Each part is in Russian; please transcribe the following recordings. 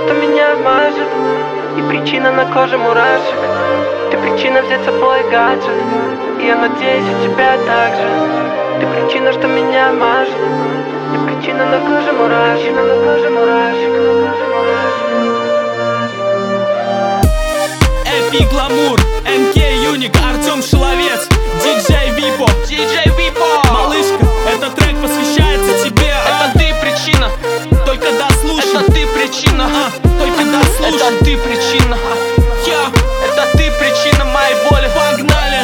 что меня мажет, и причина на коже мурашек. Ты причина взять с собой гаджет, и я надеюсь, у тебя так же. Ты причина, что меня мажет, и причина на коже мурашек, на коже мурашек, на коже мурашек. Эпи Гламур, МК Юник, Артем Шиловец, диджей Випо. Малышка, этот трек посвящается тебе. Это ты причина, Только дослушай. это ты причина, Только дослушай. это ты причина, это ты причина моей боли. Погнали!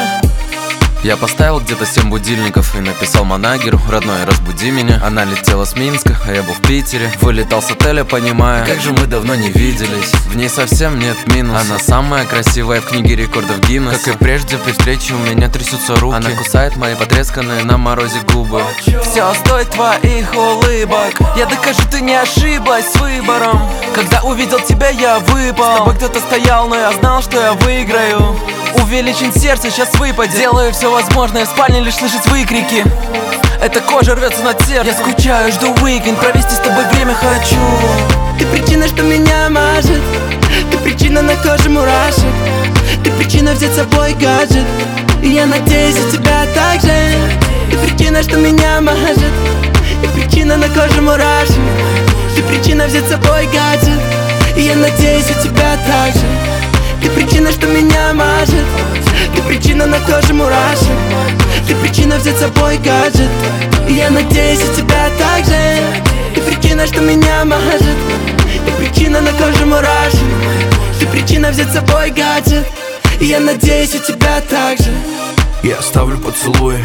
Я поставил где-то 7 будильников и написал манагеру: родной, разбуди меня. Она летела с Минска, а я был в Питере. Вылетал с отеля, понимая, как же мы давно не виделись. В ней совсем нет минуса. Она самая красивая в книге рекордов Гиннесса. Как и прежде, при встрече у меня трясутся руки. Она кусает мои потресканные на морозе губы. Все стоит твоих улыбок. Я докажу, ты не ошиблась с выбором. Когда увидел тебя, я выпал. С тобой кто-то стоял, но я знал, что я выиграю. Увеличен сердце, сейчас выпадет. Делаю все возможное, в спальне лишь слышать выкрики. Эта кожа рвется над сердцем. Я скучаю, жду уикенд, провести с тобой время хочу. Ты причина, что меня мажет, ты причина на коже мурашек. Ты причина взять с собой гаджет, и я надеюсь, у тебя так же. Ты причина, что меня мажет, и причина на коже мурашек. Ты причина взять с собой гаджет, и я надеюсь, у тебя так же. Ты причина, что меня мажет, ты причина на коже мурашек. Ты причина взять с собой гаджет, и я надеюсь, у тебя так же. Ты причина, что меня мажет, ты причина на коже мурашек. Ты причина взять с собой гаджет, и я надеюсь, у тебя так же. Я оставлю поцелуй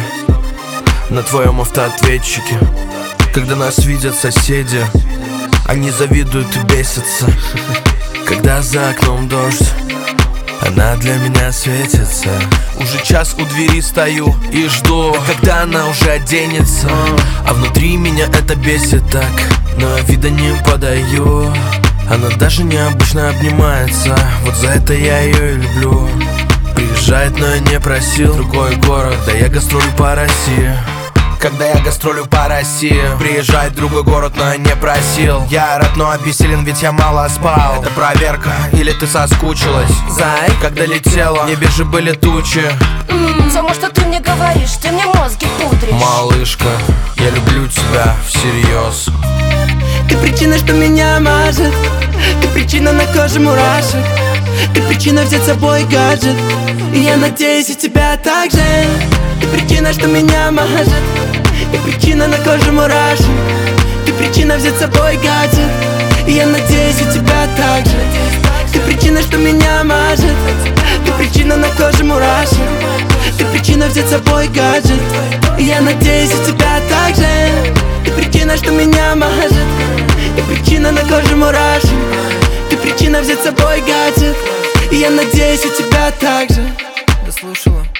на твоем автоответчике. Когда нас видят соседи, они завидуют и бесятся. Когда за окном дождь, она для меня светится. Уже час у двери стою и жду, когда она уже оденется. А внутри меня это бесит так, но я вида не подаю. Она даже необычно обнимается, вот за это я ее и люблю. Приезжает, но я не просил, другой город, да я гастролю по России. Когда я гастролю по России, приезжает в другой город, но я не просил. Я рад, но обессилен, ведь я мало спал. Это проверка, или ты соскучилась? Зай, когда летела, в небе же были тучи. Само, что ты мне говоришь, ты мне мозги пудришь. Малышка, я люблю тебя всерьез. Ты причина, что меня мажет, ты причина на коже мурашек. Ты причина взять с собой гаджет, и я надеюсь, у тебя так же. Ты причина, что меня мажет, ты причина на коже мурашек. Ты причина взять с собой гаджет, и я надеюсь, у тебя так же. Ты причина, что меня мажет, ты причина на коже мурашек. Ты причина взять с собой гаджет, и я надеюсь, у тебя так же. Ты причина, что меня мажет, ты причина на коже мурашек. Ты причина взять с собой гаджет, и я надеюсь, у тебя так же. Дослушала.